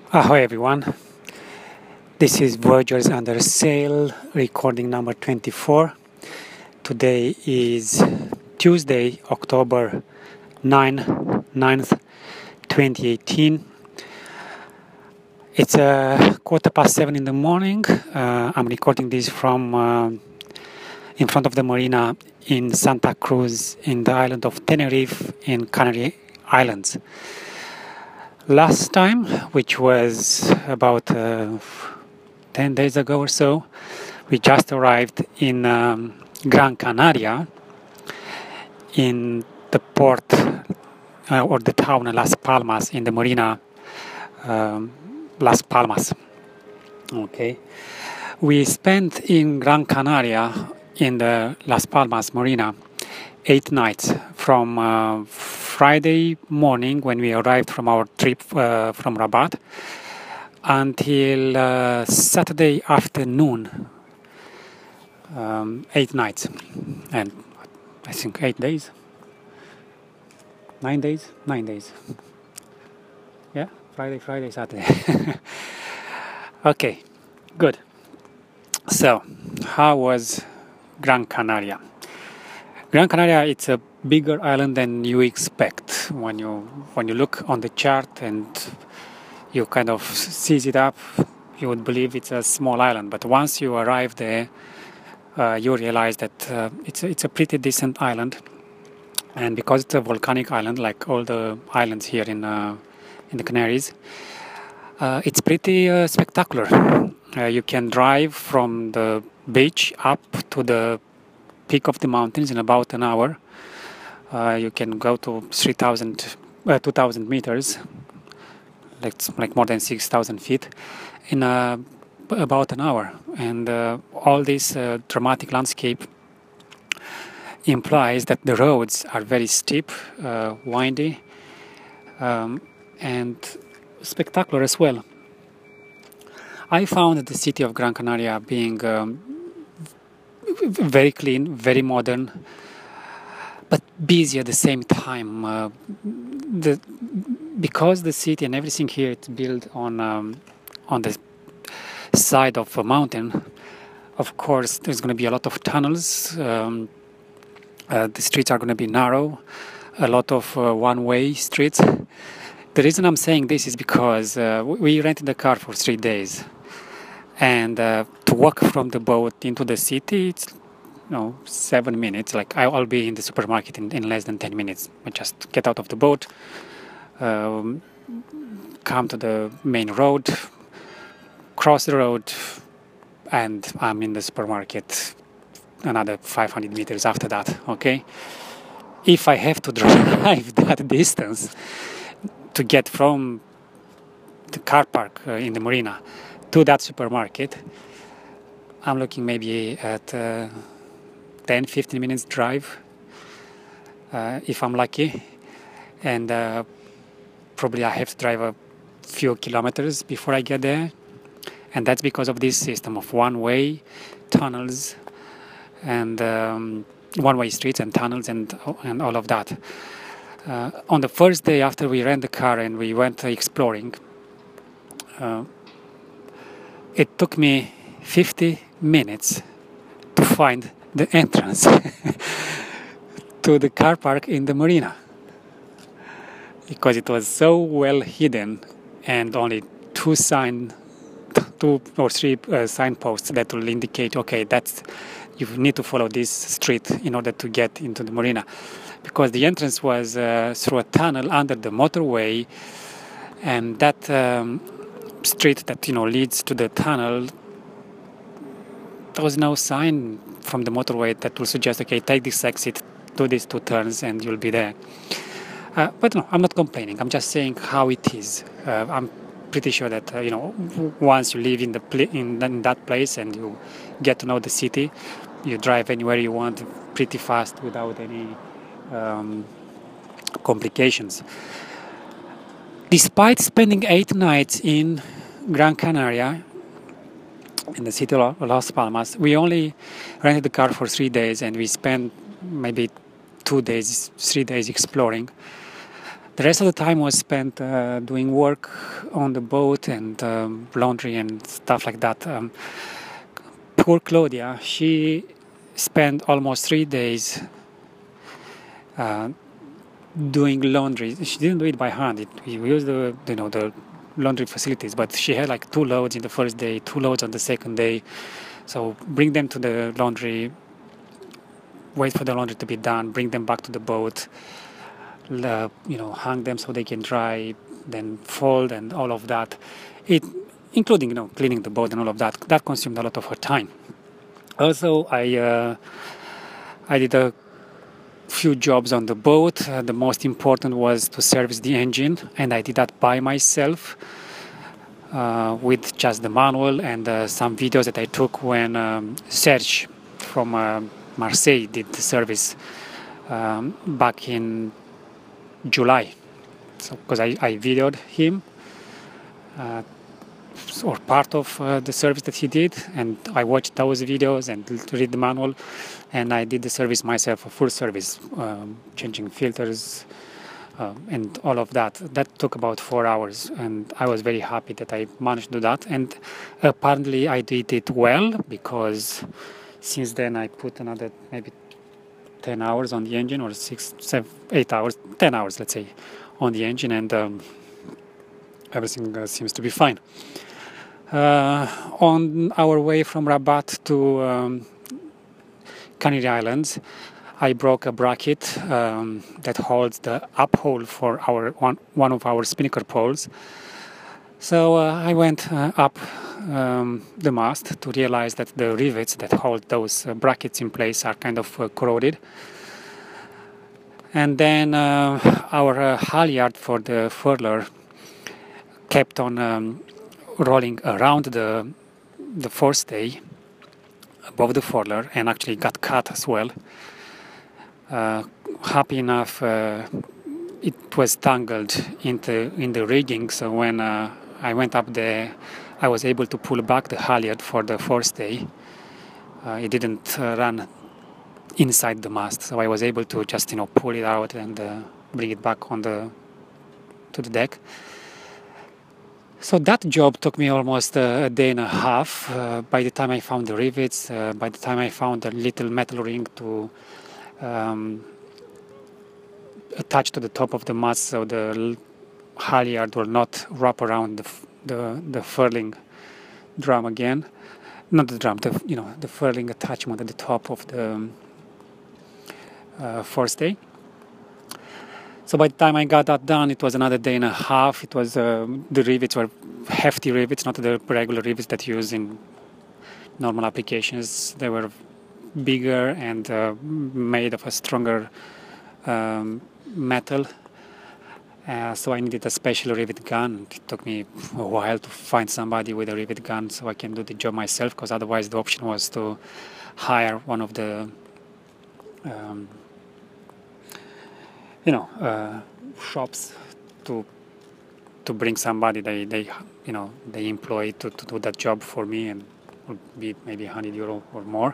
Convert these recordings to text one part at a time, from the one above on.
Ahoy everyone, this is Voyagers Under Sail, recording number 24. Today is Tuesday, October 9th, 2018. It's 7:15 in the morning. I'm recording this from in front of the marina in Santa Cruz in the island of Tenerife in Canary Islands. Last time, which was about 10 days ago or so, we just arrived in Gran Canaria, in the port or the town of Las Palmas, in the marina Las Palmas. Okay, we spent in Gran Canaria in the Las Palmas marina 8 nights from Friday morning when we arrived from our trip from Rabat until Saturday afternoon. 8 nights and I think 8 days, 9 days, yeah, Friday, Saturday. Okay, good. So how was Gran Canaria? Gran Canaria, it's a bigger island than you expect when you look on the chart and you kind of seize it up. You would believe it's a small island, but once you arrive there, you realize that it's a pretty decent island. And because it's a volcanic island, like all the islands here in the Canaries, it's pretty spectacular. You can drive from the beach up to the peak of the mountains in about an hour. You can go to 2,000 meters, like more than 6,000 feet, in about an hour. And all this dramatic landscape implies that the roads are very steep, windy, and spectacular as well. I found the city of Gran Canaria being very clean, very modern, but busy at the same time. Because the city and everything here is built on the side of a mountain, of course there's going to be a lot of tunnels. The streets are going to be narrow, a lot of one-way streets. The reason I'm saying this is because we rented a car for 3 days. And to walk from the boat into the city, it's 7 minutes. Like I'll be in the supermarket in less than 10 minutes. I just get out of the boat, come to the main road, cross the road, and I'm in the supermarket another 500 meters after that. Okay, if I have to drive that distance to get from the car park in the marina to that supermarket, I'm looking maybe at 10-15 minutes drive if I'm lucky, and probably I have to drive a few kilometers before I get there. And that's because of this system of one-way tunnels and one-way streets and tunnels and all of that. On the first day after we rent the car and we went exploring, it took me 50 minutes to find the entrance to the car park in the marina, because it was so well hidden and only 2 or 3 signposts that will indicate, okay, you need to follow this street in order to get into the marina, because the entrance was through a tunnel under the motorway, and that street that leads to the tunnel, there was no sign from the motorway that will suggest, okay, take this exit, do these 2 turns, and you'll be there. But no, I'm not complaining. I'm just saying how it is. I'm pretty sure that once you live in that place and you get to know the city, you drive anywhere you want pretty fast without any complications. Despite spending 8 nights in Gran Canaria, in the city of Las Palmas, we only rented the car for 3 days, and we spent maybe 3 days exploring. The rest of the time was spent doing work on the boat and laundry and stuff like that. Poor Claudia, she spent almost 3 days doing laundry. She didn't do it by hand. We used the laundry facilities, but she had like 2 loads in the first day, 2 loads on the second day. So bring them to the laundry, wait for the laundry to be done, bring them back to the boat, hang them so they can dry, then fold and all of that. Including cleaning the boat and all of that. That consumed a lot of her time. Also, I did a few jobs on the boat. The most important was to service the engine, and I did that by myself with just the manual and some videos that I took when Serge from Marseille did the service back in July. So, because I videoed him or part of the service that he did, and I watched those videos and read the manual, and I did the service myself, a full service, changing filters and all of that. That took about 4 hours, and I was very happy that I managed to do that. And apparently I did it well, because since then I put another maybe 10 hours on the engine, or 6, 7, 8 hours, 10 hours, let's say, on the engine, and everything seems to be fine. On our way from Rabat to Canary Islands, I broke a bracket that holds the up hole for one of our spinnaker poles. So I went up the mast to realize that the rivets that hold those brackets in place are kind of corroded. And then our halyard for the furler kept on rolling around the forestay above the furler, and actually got cut as well. Happy enough, it was tangled in the rigging, so when I went up there, I was able to pull back the halyard for the forestay. It didn't run inside the mast, so I was able to just pull it out and bring it back to the deck. So that job took me almost a day and a half. By the time I found the rivets, by the time I found a little metal ring to attach to the top of the mast, so the halyard will not wrap around the furling drum again. Not the drum, the furling attachment at the top of the forestay. So by the time I got that done, it was another day and a half. It was the rivets were hefty rivets, not the regular rivets that you use in normal applications. They were bigger and made of a stronger metal. So I needed a special rivet gun. It took me a while to find somebody with a rivet gun so I can do the job myself, because otherwise the option was to hire one of the shops to bring somebody they employ to do that job for me, and would be maybe €100 or more.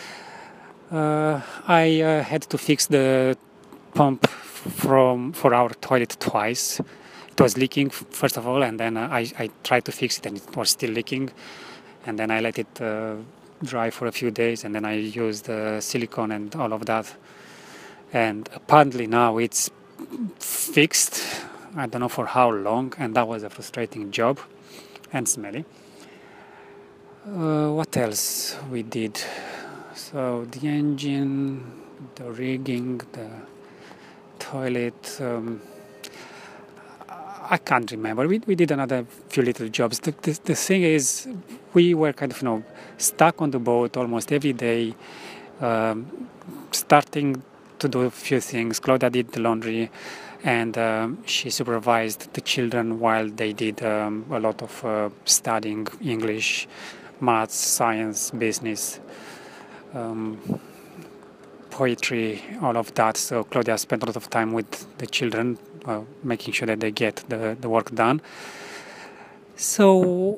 I had to fix the pump for our toilet twice. It was leaking first of all, and then I tried to fix it and it was still leaking, and then I let it dry for a few days, and then I used silicone and all of that, and apparently now it's fixed. I don't know for how long, and that was a frustrating job and smelly. What else we did? So the engine, the rigging, the toilet, I can't remember. We did another few little jobs. The thing is, we were kind of stuck on the boat almost every day, starting to do a few things. Claudia did the laundry, and she supervised the children while they did a lot of studying English, maths, science, business, poetry, all of that. So Claudia spent a lot of time with the children, making sure that they get the work done. So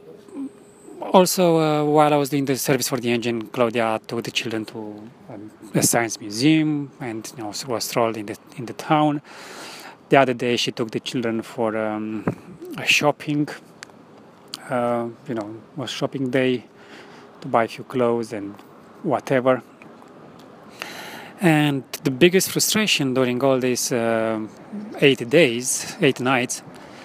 also, while I was doing the service for the engine, Claudia took the children to a science museum, and was strolled in the town. The other day she took the children for a shopping, was shopping day to buy a few clothes and whatever. And the biggest frustration during all these 8 nights,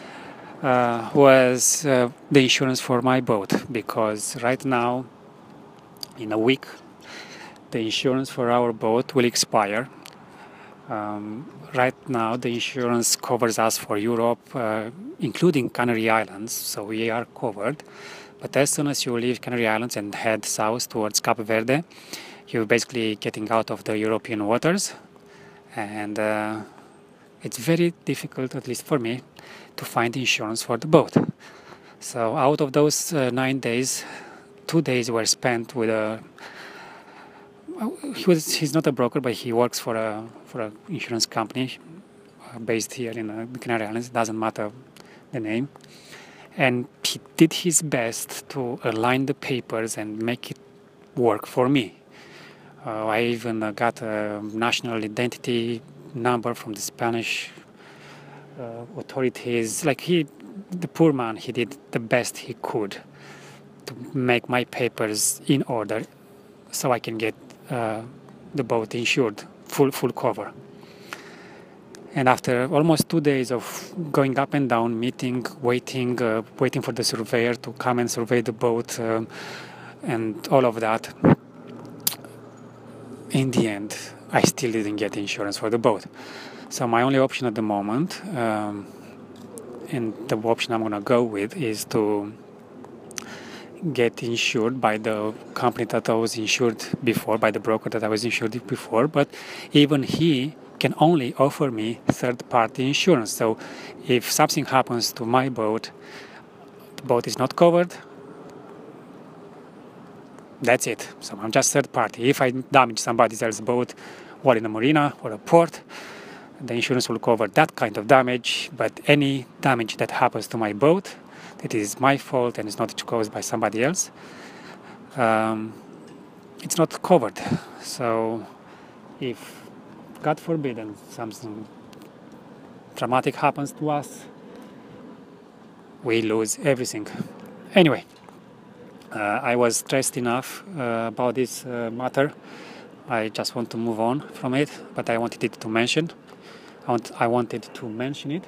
was the insurance for my boat, because right now, in a week, the insurance for our boat will expire. Right now, the insurance covers us for Europe, including Canary Islands, so we are covered. But as soon as you leave Canary Islands and head south towards Cape Verde, you're basically getting out of the European waters, and it's very difficult, at least for me, to find insurance for the boat. So out of those 9 days, 2 days were spent with a. He's not a broker, but he works for a insurance company based here in the Canary Islands. It doesn't matter the name, and he did his best to align the papers and make it work for me. I even got a national identity number from the Spanish authorities. The poor man, he did the best he could to make my papers in order so I can get the boat insured, full cover. And after almost 2 days of going up and down, meeting, waiting for the surveyor to come and survey the boat, and all of that, in the end, I still didn't get insurance for the boat. So my only option at the moment, and the option I'm going to go with, is to get insured by the company that I was insured before, by the broker that I was insured before. But even he can only offer me third-party insurance. So if something happens to my boat, the boat is not covered, that's it. So I'm just third party. If I damage somebody else's boat, or in a marina or a port, the insurance will cover that kind of damage. But any damage that happens to my boat, that is my fault and is not caused by somebody else, it's not covered. So if, God forbid, and something dramatic happens to us, we lose everything. Anyway, I was stressed enough about this matter. I just want to move on from it, but I wanted to mention it.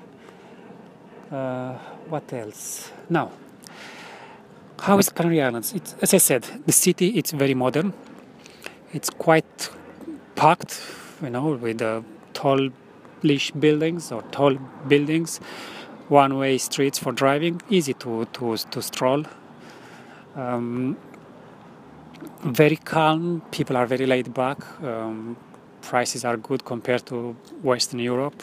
What else? Now, how is Canary Islands? As I said, the city, it's very modern. It's quite packed, with tallish buildings or tall buildings, one-way streets for driving, easy to stroll. Very calm, people are very laid back, prices are good compared to Western Europe.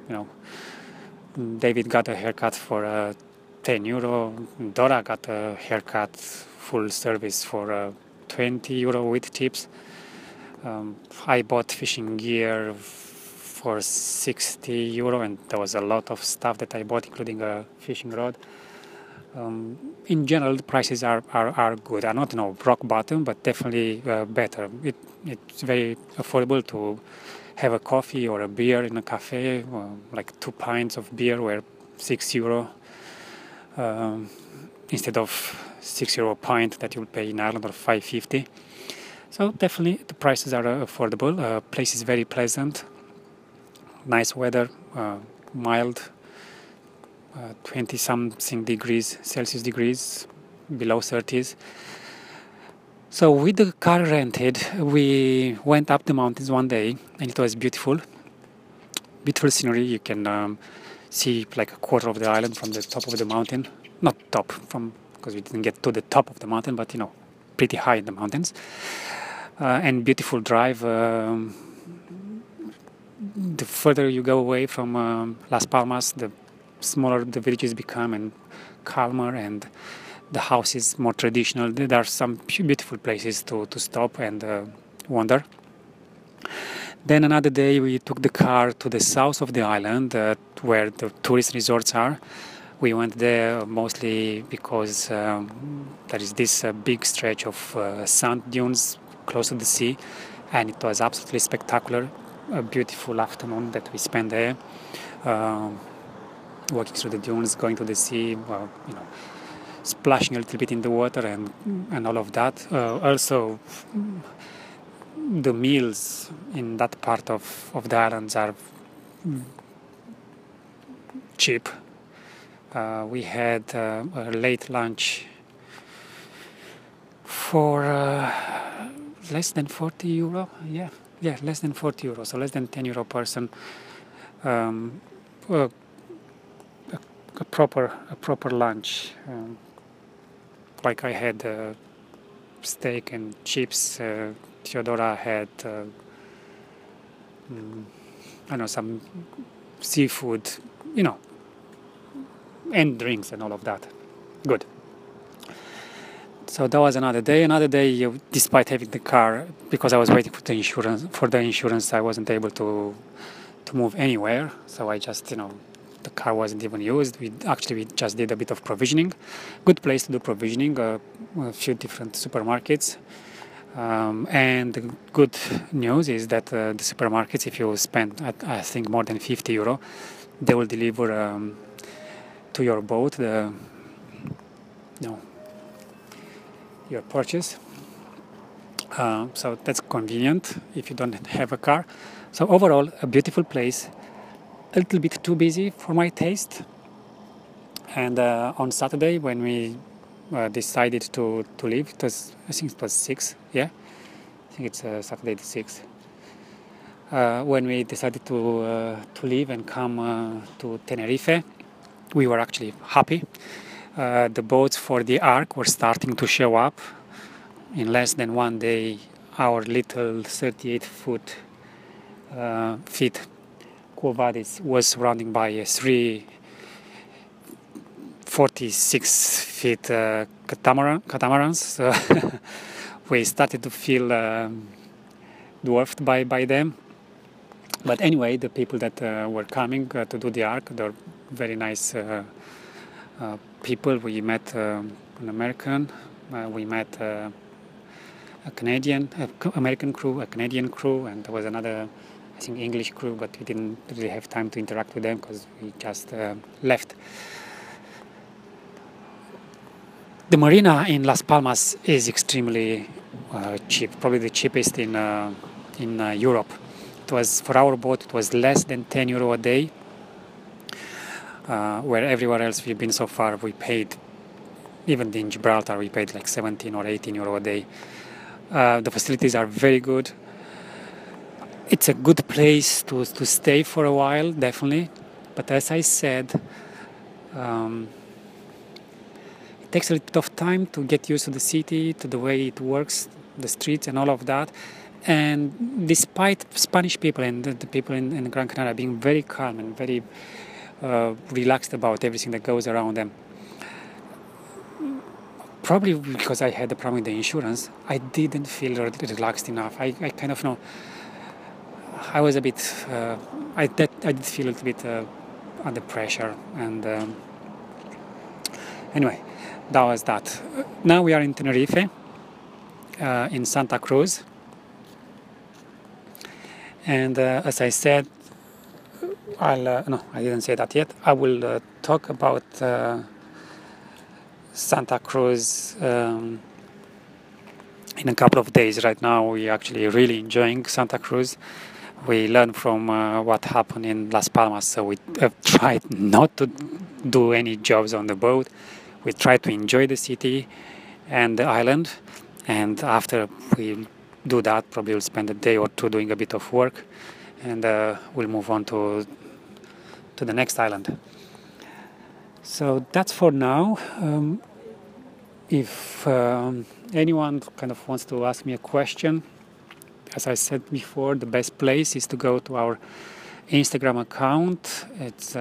David got a haircut for €10. Dora got a haircut full service for €20 with tips. I bought fishing gear for €60, and there was a lot of stuff that I bought, including a fishing rod. In general, the prices are good. Are not rock bottom, but definitely better. It's very affordable to have a coffee or a beer in a cafe. Like 2 pints of beer were €6 instead of €6 a pint that you would pay in Ireland, or $5.50. So definitely the prices are affordable. Place is very pleasant. Nice weather, mild. 20-something degrees Celsius, below 30s. So with the car rented, we went up the mountains one day, and it was beautiful. Beautiful scenery. You can see like a quarter of the island from the top of the mountain. Not top, because we didn't get to the top of the mountain, but pretty high in the mountains. And beautiful drive. The further you go away from Las Palmas, the smaller the villages become and calmer, and the house is more traditional. There are some beautiful places to stop and wander. Then another day we took the car to the south of the island, where the tourist resorts are. We went there mostly because there is this big stretch of sand dunes close to the sea, and it was absolutely spectacular. A beautiful afternoon that we spent there. walking through the dunes, going to the sea, splashing a little bit in the water and all of that. Also, the meals in that part of the islands are cheap. We had a late lunch for less than 40 euro. Yeah, less than 40 euro, so less than 10 euro per person. A proper lunch. Like I had steak and chips. Theodora had some seafood, and drinks and all of that. Good. So that was another day. Another day, despite having the car, because I was waiting for the insurance, I wasn't able to move anywhere. So I just, the car wasn't even used. We just did a bit of provisioning. Good place to do provisioning. A few different supermarkets. And the good news is that the supermarkets, if you spend, I think, more than 50 euro, they will deliver to your boat your purchase. So that's convenient if you don't have a car. So overall, a beautiful place, a little bit too busy for my taste. And on Saturday, when we decided to leave, I think it was 6, yeah? I think it's Saturday the 6th. When we decided to leave and come to Tenerife, we were actually happy. The boats for the Ark were starting to show up. In less than one day, our little 38-foot feet Quo Vadis was surrounded by 3 46-feet catamarans. So we started to feel dwarfed by them. But anyway, the people that were coming to do the Ark, they're very nice people. We met an American, we met a American crew, a Canadian crew, and there was another, I think, English crew, but we didn't really have time to interact with them because we just left. The marina in Las Palmas is extremely cheap, probably the cheapest in Europe. It was, for our boat, it was less than 10 euro a day. Where everywhere else we've been so far, we paid, even in Gibraltar, we paid like 17 or 18 euro a day. The facilities are very good. It's a good place to stay for a while, definitely. But as I said, it takes a little bit of time to get used to the city, to the way it works, the streets and all of that. And despite Spanish people and the people in Gran Canaria being very calm and very relaxed about everything that goes around them, probably because I had the problem with the insurance, I didn't feel relaxed enough. I kind of know I was a bit, I did feel a little bit under pressure, and anyway, that was that. Now we are in Tenerife, in Santa Cruz, and as I said, no, I didn't say that yet. I will talk about Santa Cruz in a couple of days. Right now, we're actually really enjoying Santa Cruz. We learned from what happened in Las Palmas, so we have tried not to do any jobs on the boat. We tried to enjoy the city and the island, and after we do that, probably we'll spend a day or two doing a bit of work, and we'll move on to the next island. So that's for now. If anyone kind of wants to ask me a question, as I said before, the best place is to go to our Instagram account. It's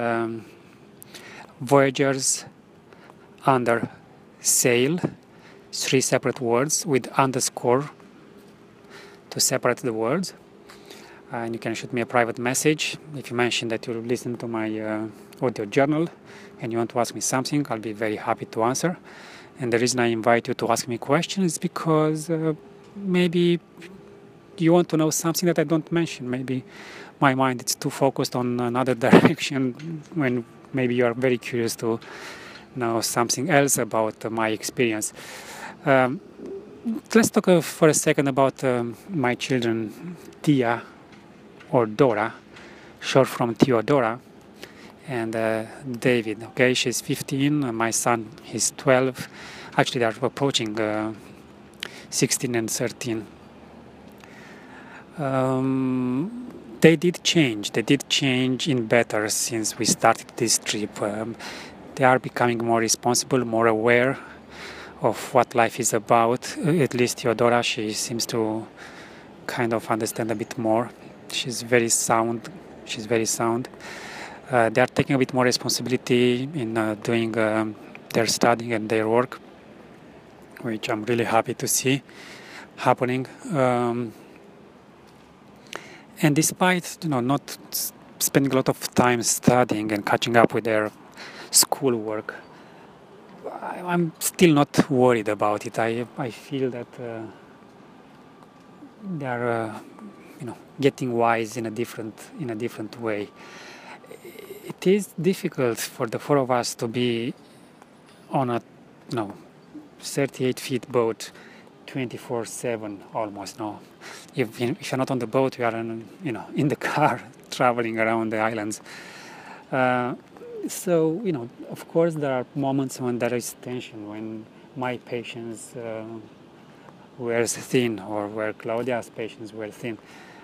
Voyagers under sail, 3 separate words with underscore to separate the words. And you can shoot me a private message. If you mention that you listen to my audio journal and you want to ask me something, I'll be very happy to answer. And the reason I invite you to ask me questions is because maybe you want to know something that I don't mention. Maybe my mind is too focused on another direction when maybe you are very curious to know something else about my experience. Um, let's talk for a second about my children, Tia or Dora, short from Theodora, and David. Okay, she's 15. My son, he's 12. Actually, they are approaching 16 and 13. They did change. They did change in better since we started this trip. They are becoming more responsible, more aware of what life is about. At least Theodora, she seems to kind of understand a bit more. She's very sound. She's very sound. They are taking a bit more responsibility in doing their studying and their work, which I'm really happy to see happening. And despite not spending a lot of time studying and catching up with their schoolwork, I'm still not worried about it. I feel that they are getting wise in a different way. It is difficult for the four of us to be on a 38 feet boat 24/7 almost. No, if you're not on the boat, you are in the car traveling around the islands. So of course there are moments when there is tension, when my patience wears thin, or where Claudia's patience wears thin.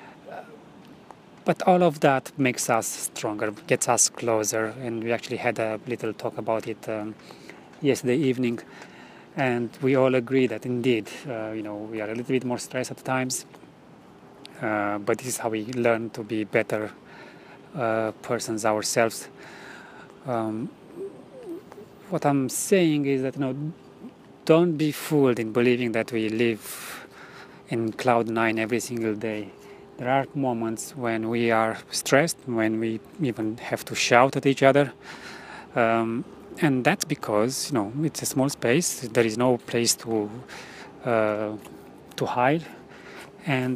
But all of that makes us stronger, gets us closer, and we actually had a little talk about it yesterday evening, and we all agree that indeed, we are a little bit more stressed at times, but this is how we learn to be better persons ourselves. What I'm saying is that don't be fooled in believing that we live in cloud nine every single day. There are moments when we are stressed, when we even have to shout at each other, and that's because it's a small space. There is no place to hide, and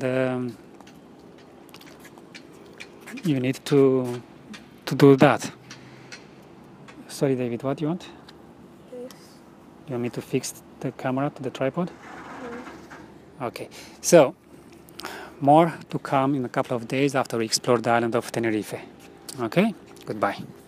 you need to do that. Sorry, David, what do you want? Yes. You want me to fix the camera to the tripod? Yeah. Okay, so more to come in a couple of days after we explore the island of Tenerife. Okay, goodbye.